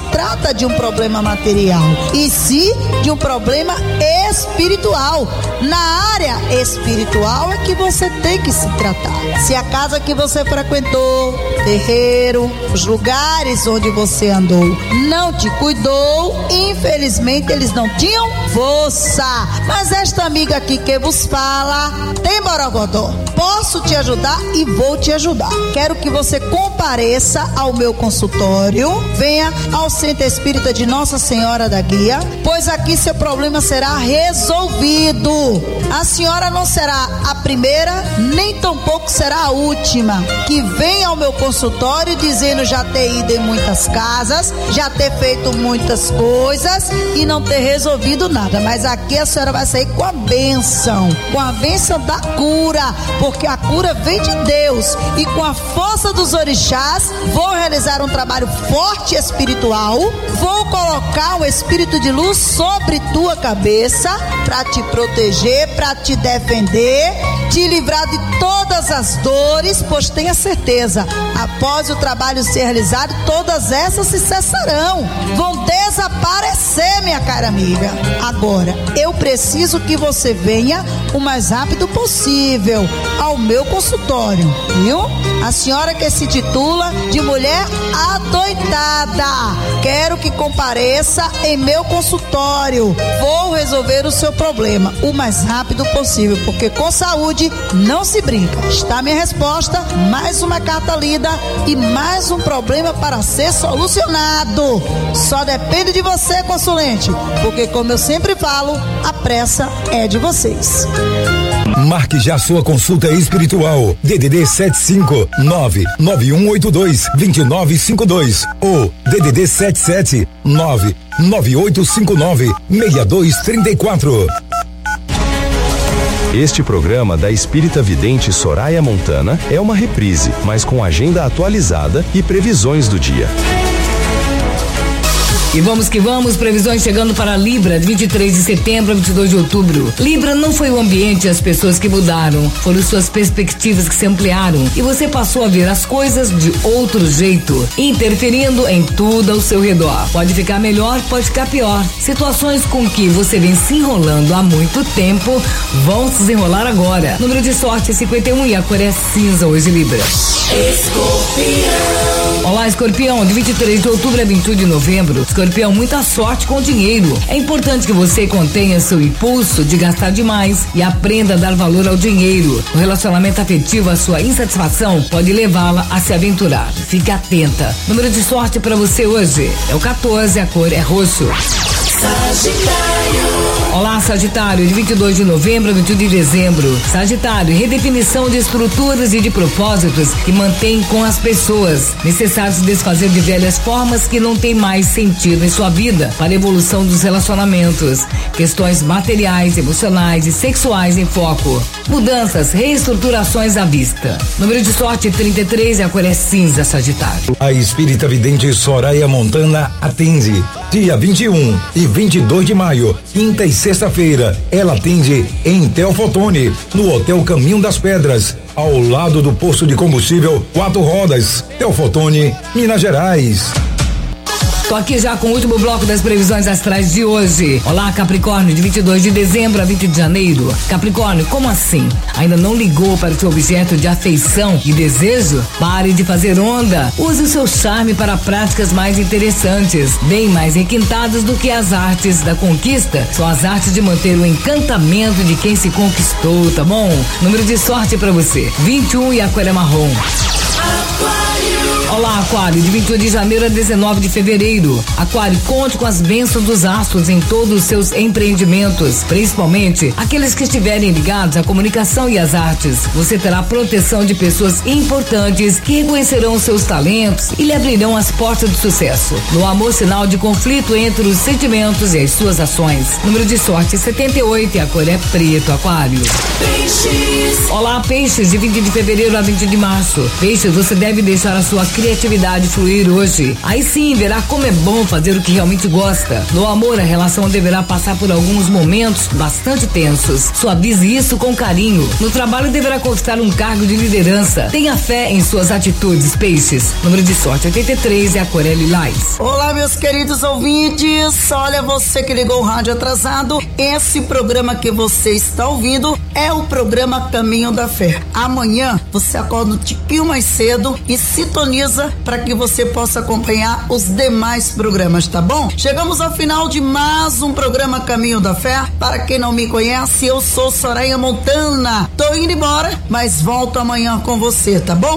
trata de um problema material, e sim de um problema espiritual. Na área espiritual é que você tem que se tratar. Se a casa que você frequentou, terreiro, os lugares onde você andou, não te cuidou, infelizmente eles não tinham força. Mas esta amiga aqui que vos fala tem borogodó. Posso te ajudar e vou te ajudar. Quero que você compareça ao meu consultório, venha ao Centro Espírita de Nossa Senhora da Guia, pois aqui seu problema será resolvido. A senhora não será a primeira, nem tampouco será a última que vem ao meu consultório dizendo já ter ido em muitas casas, já ter feito muitas coisas e não ter resolvido nada. Mas aqui a senhora vai sair com a bênção da cura, porque a cura vem de Deus, e com a força dos orixás vou realizar um trabalho forte espiritual, vou colocar um espírito de luz sobre tua cabeça para te proteger, para te defender, te livrar de todas as dores, pois tenha certeza, após o trabalho ser realizado, todas essas se cessarão, vão desaparecer, minha cara amiga. Agora, eu preciso que você venha o mais rápido possível ao meu consultório, viu? A senhora que se titula de mulher adoentada, quero que compareça em meu consultório, vou resolver o seu problema o mais rápido possível, porque com saúde não se brinca. Está minha resposta, mais uma carta lida e mais um problema para ser solucionado. Só depende de você, consulente, porque como eu sempre falo, a pressa é de vocês. Marque já sua consulta espiritual. DDD 75991822952 ou DDD 77998596234. Este programa da espírita vidente Soraya Montana é uma reprise, mas com agenda atualizada e previsões do dia. E vamos que vamos, previsões chegando para Libra, de 23 de setembro a 22 de outubro. Libra, não foi o ambiente e as pessoas que mudaram, foram suas perspectivas que se ampliaram e você passou a ver as coisas de outro jeito, interferindo em tudo ao seu redor. Pode ficar melhor, pode ficar pior. Situações com que você vem se enrolando há muito tempo vão se desenrolar agora. Número de sorte é 51 e a cor é cinza hoje, Libra. Escorpião. Olá, Escorpião, de 23 de outubro a 21 de novembro. Escorpião, muita sorte com dinheiro. É importante que você contenha seu impulso de gastar demais e aprenda a dar valor ao dinheiro. No relacionamento afetivo, a sua insatisfação pode levá-la a se aventurar. Fique atenta. Número de sorte para você hoje é o 14, a cor é roxo. Sagitário. Olá, Sagitário, de 22 de novembro a 21 de dezembro. Sagitário, redefinição de estruturas e de propósitos que mantém com as pessoas. Necessário se desfazer de velhas formas que não tem mais sentido em sua vida para a evolução dos relacionamentos. Questões materiais, emocionais e sexuais em foco. Mudanças, reestruturações à vista. Número de sorte 33 e a cor é cinza, Sagitário. A espírita vidente Soraya Montana atende. Dia 21 e 22 de maio, quinta e sexta-feira, ela atende em Teofotone, no Hotel Caminho das Pedras, ao lado do posto de combustível 4 Rodas, Teofotone, Minas Gerais. Tô aqui já com o último bloco das previsões astrais de hoje. Olá, Capricórnio, de 22 de dezembro a 20 de janeiro. Capricórnio, como assim? Ainda não ligou para o seu objeto de afeição e desejo? Pare de fazer onda. Use o seu charme para práticas mais interessantes, bem mais requintadas do que as artes da conquista. São as artes de manter o encantamento de quem se conquistou, tá bom? Número de sorte para você, 21 e a cor é marrom. Olá, Aquário, de 21 de janeiro a 19 de fevereiro. Aquário, conte com as bênçãos dos astros em todos os seus empreendimentos, principalmente aqueles que estiverem ligados à comunicação e às artes. Você terá proteção de pessoas importantes que reconhecerão seus talentos e lhe abrirão as portas do sucesso. No amor, sinal de conflito entre os sentimentos e as suas ações. Número de sorte 78 e a cor é preto, Aquário. Peixes. Olá, Peixes, de 20 de fevereiro a 20 de março. Peixes, você deve deixar a sua criatividade fluir hoje. Aí sim verá como é bom fazer o que realmente gosta. No amor, a relação deverá passar por alguns momentos bastante tensos. Suavize isso com carinho. No trabalho deverá conquistar um cargo de liderança. Tenha fé em suas atitudes, peixes. Número de sorte 83 é a Corelli Lais. Olá, meus queridos ouvintes. Olha, você que ligou o rádio atrasado, esse programa que você está ouvindo é o programa Caminho da Fé. Amanhã você acorda um tiquinho mais cedo e sintoniza para que você possa acompanhar os demais programas, tá bom? Chegamos ao final de mais um programa Caminho da Fé. Para quem não me conhece, eu sou Soraya Montana. Tô indo embora, mas volto amanhã com você, tá bom?